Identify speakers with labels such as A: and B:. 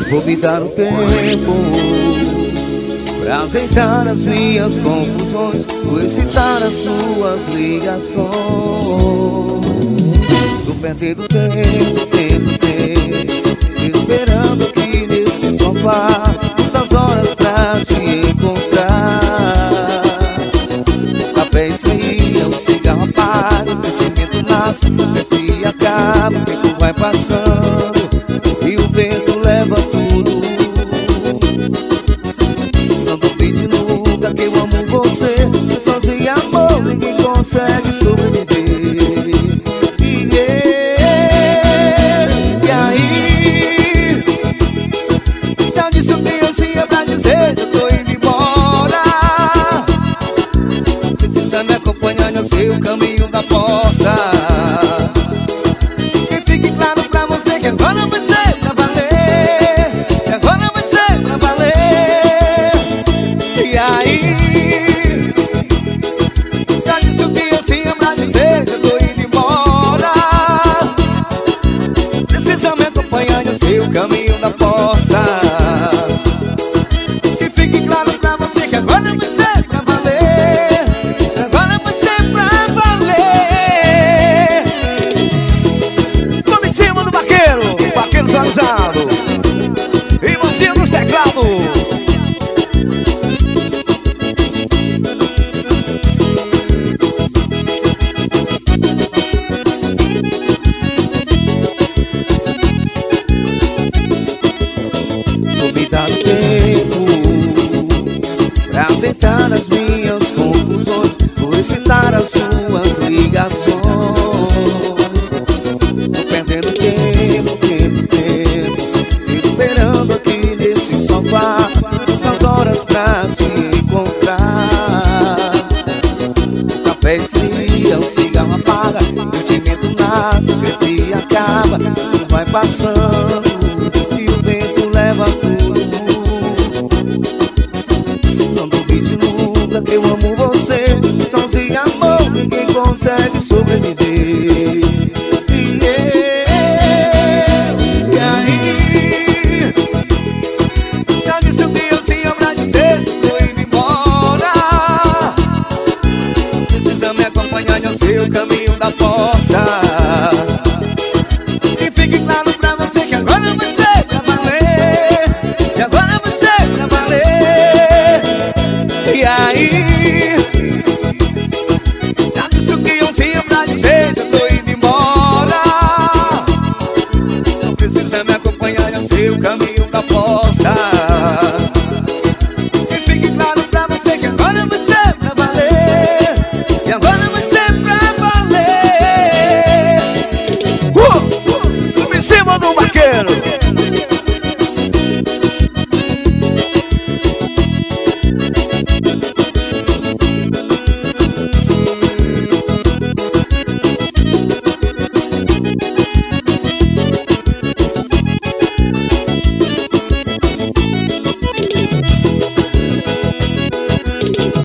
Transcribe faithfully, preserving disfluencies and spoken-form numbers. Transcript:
A: Vou me dar um tempo pra azeitar as minhas confusões, vou excitar as suas ligações. Tô perdendo tempo, tempo, tempo, esperando aqui nesse sofá, muitas horas pra te encontrar. O café esfria, o cigarro apaga, o sentimento nasce, desce e acaba, o tempo vai passando e o vento leva tudo. Não duvide nunca que eu amo você, sozinho amor, ninguém consegue sobreviver. E, yeah, e aí, já disse o que eu tinha pra dizer, já tô indo embora. Precisa me acompanhar no seu caminho da porta. Que fique claro pra você que agora vai ser pra valer, que agora vai ser pra valer. E aí, já disse o que eu tinha pra dizer, já tô indo embora. Precisa me acompanhar no seu caminho da porta. Que fique claro pra você que agora vai ser pra valer, que agora vai ser pra valer. Tô em cima do vaqueiro, vaqueiro atualizado, irmãozinho dos teclados. Vou me dar um tempo pra aceitar as minhas confusões, vou excitar as suas ligações. Tô perdendo tempo, tempo, tempo, esperando aqui nesse sofá, muitas horas pra te encontrar. O café esfria, o cigarro apaga, o sentimento nasce, cresce e acaba, tudo vai passando e o vento leva tudo. Não duvide nunca que eu amo você, sozinho amor, ninguém consegue sobreviver.